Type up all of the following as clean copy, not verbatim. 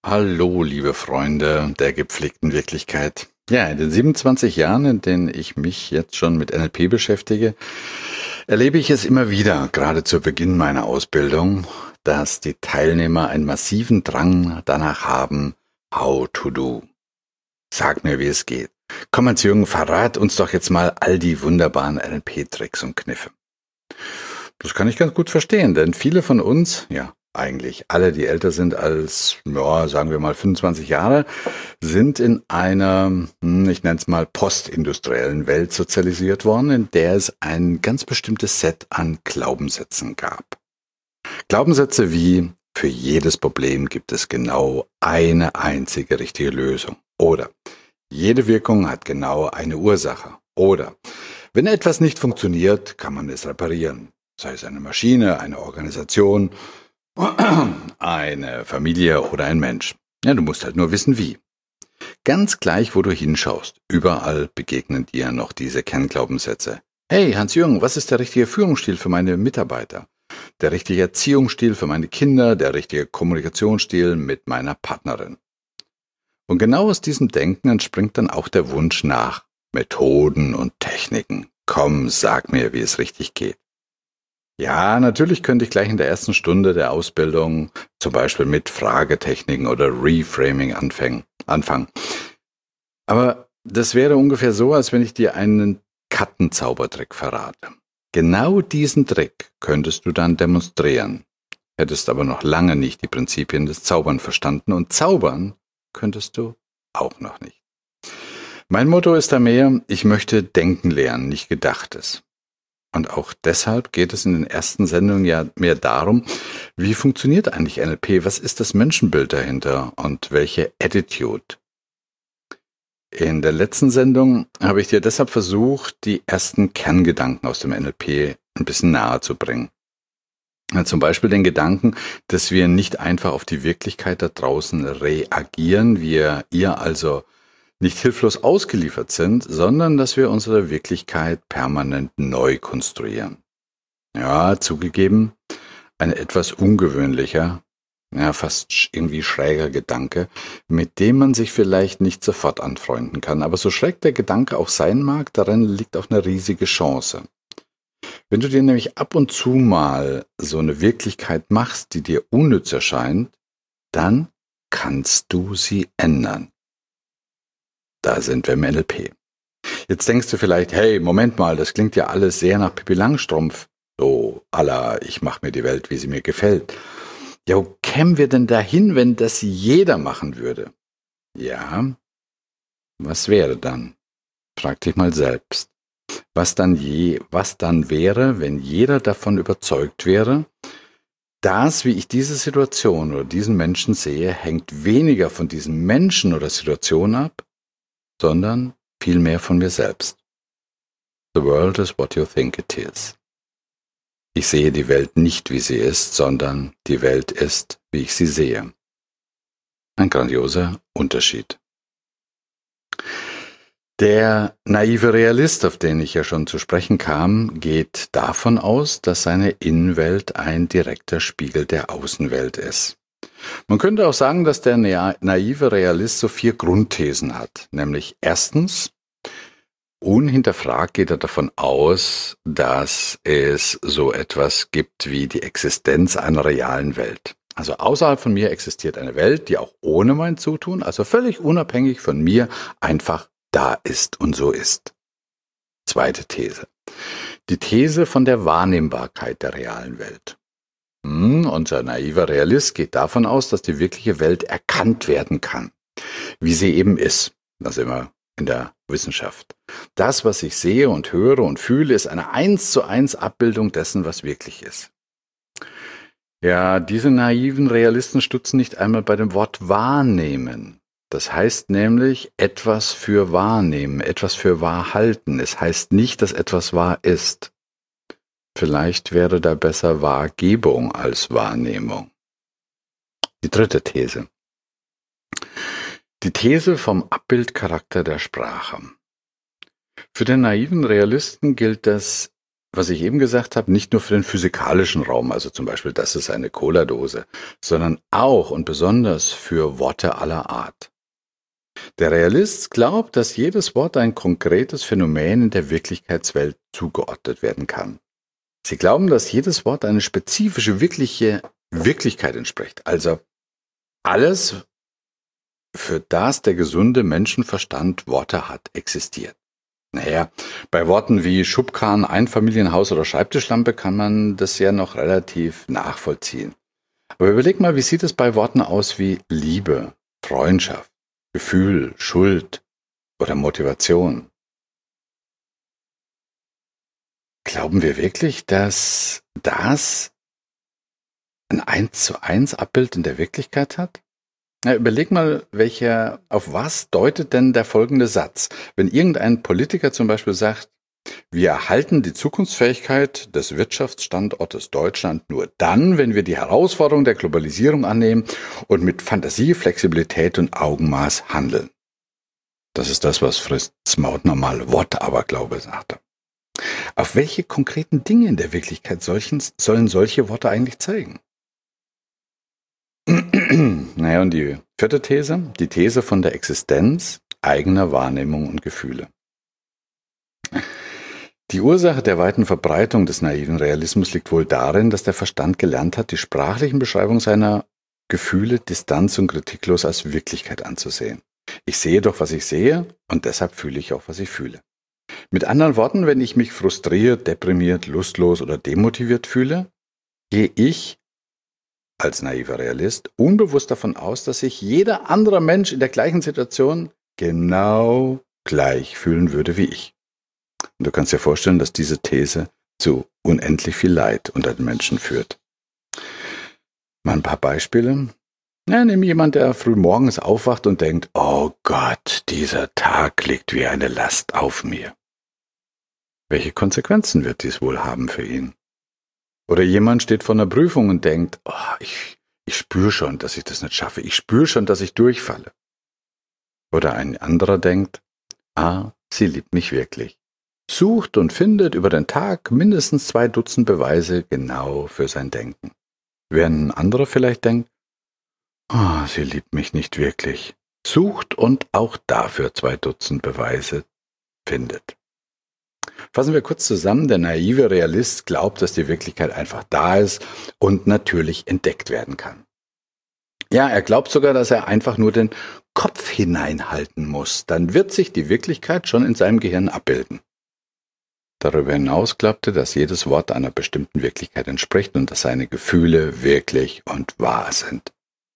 Hallo, liebe Freunde der gepflegten Wirklichkeit. Ja, in den 27 Jahren, in denen ich mich jetzt schon mit NLP beschäftige, erlebe ich es immer wieder, gerade zu Beginn meiner Ausbildung, dass die Teilnehmer einen massiven Drang danach haben, how to do. Sag mir, wie es geht. Komm, Hans-Jürgen, verrat uns doch jetzt mal all die wunderbaren NLP-Tricks und Kniffe. Das kann ich ganz gut verstehen, denn viele von uns, ja, eigentlich alle, die älter sind als, ja, sagen wir mal 25 Jahre, sind in einer, ich nenne es mal postindustriellen Welt sozialisiert worden, in der es ein ganz bestimmtes Set an Glaubenssätzen gab. Glaubenssätze wie, für jedes Problem gibt es genau eine einzige richtige Lösung. Oder jede Wirkung hat genau eine Ursache. Oder wenn etwas nicht funktioniert, kann man es reparieren. Sei es eine Maschine, eine Organisation, eine Familie oder ein Mensch. Ja, du musst halt nur wissen, wie. Ganz gleich, wo du hinschaust, überall begegnen dir noch diese Kernglaubenssätze. Hey, Hans-Jürgen, was ist der richtige Führungsstil für meine Mitarbeiter? Der richtige Erziehungsstil für meine Kinder, der richtige Kommunikationsstil mit meiner Partnerin. Und genau aus diesem Denken entspringt dann auch der Wunsch nach Methoden und Techniken. Komm, sag mir, wie es richtig geht. Ja, natürlich könnte ich gleich in der ersten Stunde der Ausbildung zum Beispiel mit Fragetechniken oder Reframing anfangen. Aber das wäre ungefähr so, als wenn ich dir einen Kartenzaubertrick verrate. Genau diesen Trick könntest du dann demonstrieren, hättest aber noch lange nicht die Prinzipien des Zaubern verstanden und zaubern könntest du auch noch nicht. Mein Motto ist da mehr, ich möchte denken lernen, nicht Gedachtes. Und auch deshalb geht es in den ersten Sendungen ja mehr darum, wie funktioniert eigentlich NLP, was ist das Menschenbild dahinter und welche Attitude. In der letzten Sendung habe ich dir deshalb versucht, die ersten Kerngedanken aus dem NLP ein bisschen nahe zu bringen. Zum Beispiel den Gedanken, dass wir nicht einfach auf die Wirklichkeit da draußen reagieren, wir ihr also nicht hilflos ausgeliefert sind, sondern dass wir unsere Wirklichkeit permanent neu konstruieren. Ja, zugegeben, ein etwas ungewöhnlicher, ja, fast irgendwie schräger Gedanke, mit dem man sich vielleicht nicht sofort anfreunden kann. Aber so schräg der Gedanke auch sein mag, darin liegt auch eine riesige Chance. Wenn du dir nämlich ab und zu mal so eine Wirklichkeit machst, die dir unnütz erscheint, dann kannst du sie ändern. Da sind wir im NLP. Jetzt denkst du vielleicht, hey, Moment mal, das klingt ja alles sehr nach Pippi Langstrumpf. So, ich mach mir die Welt, wie sie mir gefällt. Ja, wo kämen wir denn dahin, wenn das jeder machen würde? Ja, was wäre dann? Frag dich mal selbst. Was dann wäre, wenn jeder davon überzeugt wäre, das, wie ich diese Situation oder diesen Menschen sehe, hängt weniger von diesem Menschen oder Situation ab, sondern vielmehr von mir selbst. The world is what you think it is. Ich sehe die Welt nicht, wie sie ist, sondern die Welt ist, wie ich sie sehe. Ein grandioser Unterschied. Der naive Realist, auf den ich ja schon zu sprechen kam, geht davon aus, dass seine Innenwelt ein direkter Spiegel der Außenwelt ist. Man könnte auch sagen, dass der naive Realist so 4 Grundthesen hat, nämlich erstens, unhinterfragt geht er davon aus, dass es so etwas gibt wie die Existenz einer realen Welt. Also außerhalb von mir existiert eine Welt, die auch ohne mein Zutun, also völlig unabhängig von mir, einfach da ist und so ist. Zweite These. Die These von der Wahrnehmbarkeit der realen Welt. Unser naiver Realist geht davon aus, dass die wirkliche Welt erkannt werden kann, wie sie eben ist. Das sind wir in der Wissenschaft. Das, was ich sehe und höre und fühle, ist eine 1:1 Abbildung dessen, was wirklich ist. Ja, diese naiven Realisten stutzen nicht einmal bei dem Wort wahrnehmen. Das heißt nämlich etwas für wahrnehmen, etwas für wahr halten. Es heißt nicht, dass etwas wahr ist. Vielleicht wäre da besser Wahrgebung als Wahrnehmung. Die dritte These. Die These vom Abbildcharakter der Sprache. Für den naiven Realisten gilt das was ich eben gesagt habe, nicht nur für den physikalischen Raum, also zum Beispiel, das ist eine Cola-Dose, sondern auch und besonders für Worte aller Art. Der Realist glaubt, dass jedes Wort ein konkretes Phänomen in der Wirklichkeitswelt zugeordnet werden kann. Sie glauben, dass jedes Wort eine spezifische, wirkliche Wirklichkeit entspricht. Also alles, für das der gesunde Menschenverstand Worte hat, existiert. Naja, bei Worten wie Schubkarren, Einfamilienhaus oder Schreibtischlampe kann man das ja noch relativ nachvollziehen. Aber überleg mal, wie sieht es bei Worten aus wie Liebe, Freundschaft, Gefühl, Schuld oder Motivation? Glauben wir wirklich, dass das ein 1:1 Abbild in der Wirklichkeit hat? Ja, überleg mal, auf was deutet denn der folgende Satz? Wenn irgendein Politiker zum Beispiel sagt, wir erhalten die Zukunftsfähigkeit des Wirtschaftsstandortes Deutschland nur dann, wenn wir die Herausforderung der Globalisierung annehmen und mit Fantasie, Flexibilität und Augenmaß handeln. Das ist das, was Fritz Mautner mal Wortaberglaube sagte. Auf welche konkreten Dinge in der Wirklichkeit sollen solche Worte eigentlich zeigen? Naja, und die vierte These, die These von der Existenz eigener Wahrnehmung und Gefühle. Die Ursache der weiten Verbreitung des naiven Realismus liegt wohl darin, dass der Verstand gelernt hat, die sprachlichen Beschreibungen seiner Gefühle distanz- und kritiklos als Wirklichkeit anzusehen. Ich sehe doch, was ich sehe, und deshalb fühle ich auch, was ich fühle. Mit anderen Worten, wenn ich mich frustriert, deprimiert, lustlos oder demotiviert fühle, gehe ich als naiver Realist unbewusst davon aus, dass sich jeder andere Mensch in der gleichen Situation genau gleich fühlen würde wie ich. Und du kannst dir vorstellen, dass diese These zu unendlich viel Leid unter den Menschen führt. Mal ein paar Beispiele. Ja, nimm jemand, der früh morgens aufwacht und denkt, oh Gott, dieser Tag liegt wie eine Last auf mir. Welche Konsequenzen wird dies wohl haben für ihn? Oder jemand steht vor einer Prüfung und denkt, oh, ich spüre schon, dass ich das nicht schaffe. Ich spüre schon, dass ich durchfalle. Oder ein anderer denkt, sie liebt mich wirklich. Sucht und findet über den Tag mindestens 2 Dutzend Beweise genau für sein Denken. Während ein anderer vielleicht denkt, sie liebt mich nicht wirklich. Sucht und auch dafür 2 Dutzend Beweise findet. Fassen wir kurz zusammen, der naive Realist glaubt, dass die Wirklichkeit einfach da ist und natürlich entdeckt werden kann. Ja, er glaubt sogar, dass er einfach nur den Kopf hineinhalten muss. Dann wird sich die Wirklichkeit schon in seinem Gehirn abbilden. Darüber hinaus glaubt er, dass jedes Wort einer bestimmten Wirklichkeit entspricht und dass seine Gefühle wirklich und wahr sind.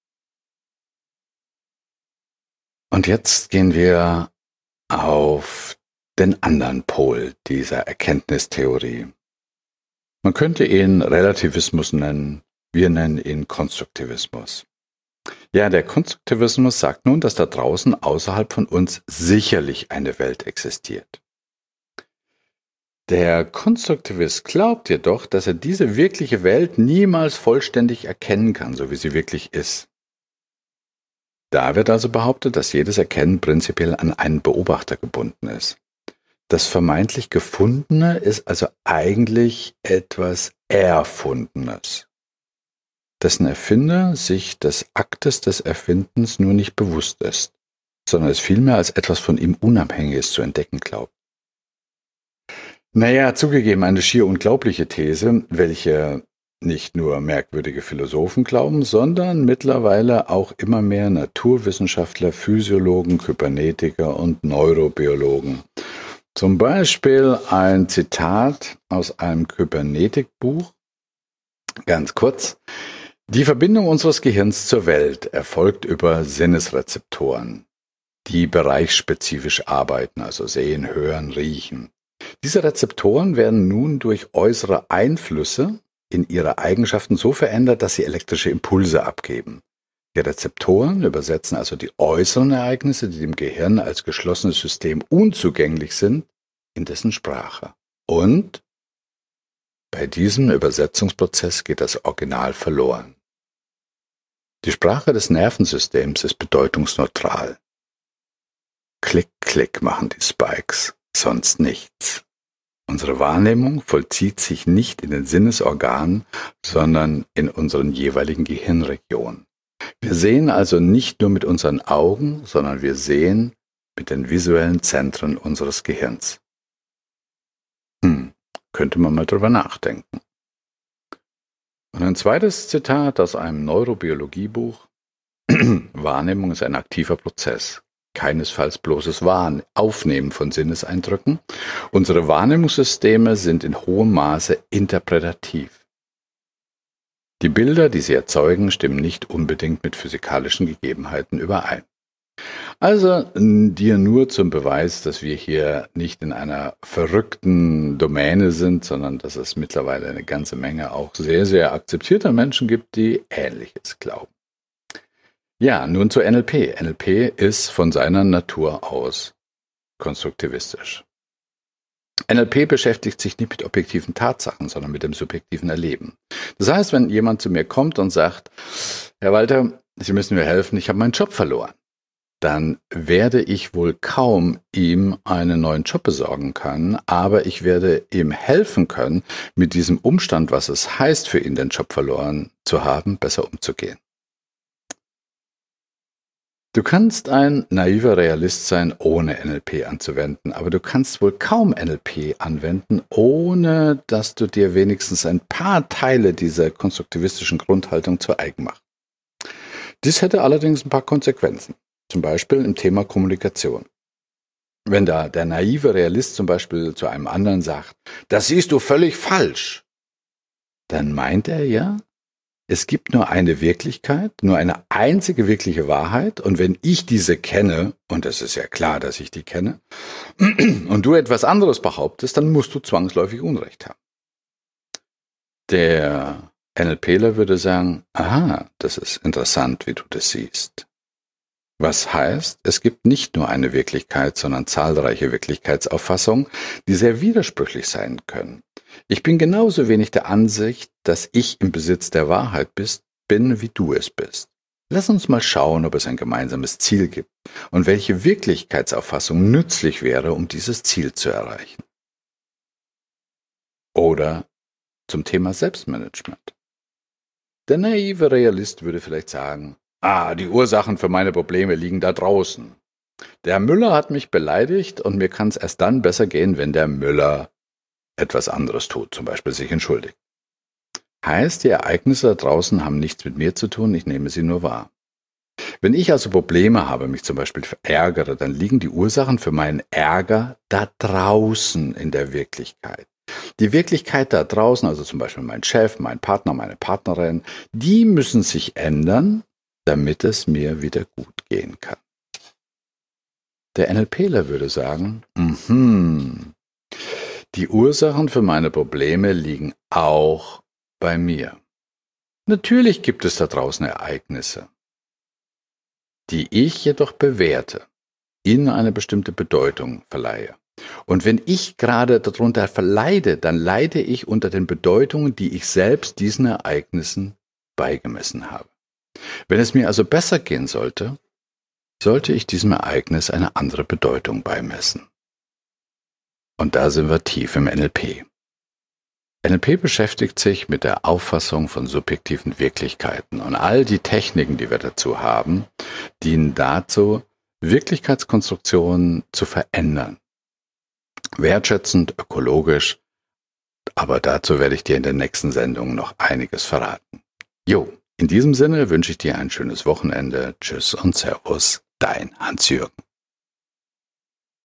Und jetzt gehen wir auf den anderen Pol dieser Erkenntnistheorie. Man könnte ihn Relativismus nennen, wir nennen ihn Konstruktivismus. Ja, der Konstruktivismus sagt nun, dass da draußen außerhalb von uns sicherlich eine Welt existiert. Der Konstruktivist glaubt jedoch, dass er diese wirkliche Welt niemals vollständig erkennen kann, so wie sie wirklich ist. Da wird also behauptet, dass jedes Erkennen prinzipiell an einen Beobachter gebunden ist. Das vermeintlich Gefundene ist also eigentlich etwas Erfundenes, dessen Erfinder sich des Aktes des Erfindens nur nicht bewusst ist, sondern es vielmehr als etwas von ihm Unabhängiges zu entdecken glaubt. Naja, zugegeben eine schier unglaubliche These, welche nicht nur merkwürdige Philosophen glauben, sondern mittlerweile auch immer mehr Naturwissenschaftler, Physiologen, Kybernetiker und Neurobiologen. Zum Beispiel ein Zitat aus einem Kybernetikbuch, ganz kurz. Die Verbindung unseres Gehirns zur Welt erfolgt über Sinnesrezeptoren, die bereichsspezifisch arbeiten, also sehen, hören, riechen. Diese Rezeptoren werden nun durch äußere Einflüsse in ihre Eigenschaften so verändert, dass sie elektrische Impulse abgeben. Die Rezeptoren übersetzen also die äußeren Ereignisse, die dem Gehirn als geschlossenes System unzugänglich sind, in dessen Sprache. Und bei diesem Übersetzungsprozess geht das Original verloren. Die Sprache des Nervensystems ist bedeutungsneutral. Klick, klick machen die Spikes, sonst nichts. Unsere Wahrnehmung vollzieht sich nicht in den Sinnesorganen, sondern in unseren jeweiligen Gehirnregionen. Wir sehen also nicht nur mit unseren Augen, sondern wir sehen mit den visuellen Zentren unseres Gehirns. Könnte man mal drüber nachdenken. Und ein zweites Zitat aus einem Neurobiologiebuch. Wahrnehmung ist ein aktiver Prozess. Keinesfalls bloßes Aufnehmen von Sinneseindrücken. Unsere Wahrnehmungssysteme sind in hohem Maße interpretativ. Die Bilder, die sie erzeugen, stimmen nicht unbedingt mit physikalischen Gegebenheiten überein. Also dir nur zum Beweis, dass wir hier nicht in einer verrückten Domäne sind, sondern dass es mittlerweile eine ganze Menge auch sehr, sehr akzeptierter Menschen gibt, die Ähnliches glauben. Ja, nun zu NLP. NLP ist von seiner Natur aus konstruktivistisch. NLP beschäftigt sich nicht mit objektiven Tatsachen, sondern mit dem subjektiven Erleben. Das heißt, wenn jemand zu mir kommt und sagt, Herr Walter, Sie müssen mir helfen, ich habe meinen Job verloren, dann werde ich wohl kaum ihm einen neuen Job besorgen können, aber ich werde ihm helfen können, mit diesem Umstand, was es heißt, für ihn den Job verloren zu haben, besser umzugehen. Du kannst ein naiver Realist sein, ohne NLP anzuwenden, aber du kannst wohl kaum NLP anwenden, ohne dass du dir wenigstens ein paar Teile dieser konstruktivistischen Grundhaltung zu eigen machst. Dies hätte allerdings ein paar Konsequenzen, zum Beispiel im Thema Kommunikation. Wenn da der naive Realist zum Beispiel zu einem anderen sagt, das siehst du völlig falsch, dann meint er ja, es gibt nur eine Wirklichkeit, nur eine einzige wirkliche Wahrheit, und wenn ich diese kenne, und es ist ja klar, dass ich die kenne, und du etwas anderes behauptest, dann musst du zwangsläufig Unrecht haben. Der NLPler würde sagen, aha, das ist interessant, wie du das siehst. Was heißt, es gibt nicht nur eine Wirklichkeit, sondern zahlreiche Wirklichkeitsauffassungen, die sehr widersprüchlich sein können. Ich bin genauso wenig der Ansicht, dass ich im Besitz der Wahrheit bin, wie du es bist. Lass uns mal schauen, ob es ein gemeinsames Ziel gibt und welche Wirklichkeitsauffassung nützlich wäre, um dieses Ziel zu erreichen. Oder zum Thema Selbstmanagement. Der naive Realist würde vielleicht sagen, die Ursachen für meine Probleme liegen da draußen. Der Müller hat mich beleidigt und mir kann es erst dann besser gehen, wenn der Müller etwas anderes tut, zum Beispiel sich entschuldigt. Heißt, die Ereignisse da draußen haben nichts mit mir zu tun, ich nehme sie nur wahr. Wenn ich also Probleme habe, mich zum Beispiel ärgere, dann liegen die Ursachen für meinen Ärger da draußen in der Wirklichkeit. Die Wirklichkeit da draußen, also zum Beispiel mein Chef, mein Partner, meine Partnerin, die müssen sich ändern, damit es mir wieder gut gehen kann. Der NLPler würde sagen, die Ursachen für meine Probleme liegen auch bei mir. Natürlich gibt es da draußen Ereignisse, die ich jedoch bewerte, ihnen eine bestimmte Bedeutung verleihe. Und wenn ich gerade darunter verleide, dann leide ich unter den Bedeutungen, die ich selbst diesen Ereignissen beigemessen habe. Wenn es mir also besser gehen sollte, sollte ich diesem Ereignis eine andere Bedeutung beimessen. Und da sind wir tief im NLP. NLP beschäftigt sich mit der Auffassung von subjektiven Wirklichkeiten, und all die Techniken, die wir dazu haben, dienen dazu, Wirklichkeitskonstruktionen zu verändern. Wertschätzend, ökologisch, aber dazu werde ich dir in der nächsten Sendung noch einiges verraten. In diesem Sinne wünsche ich dir ein schönes Wochenende. Tschüss und Servus, dein Hans-Jürgen.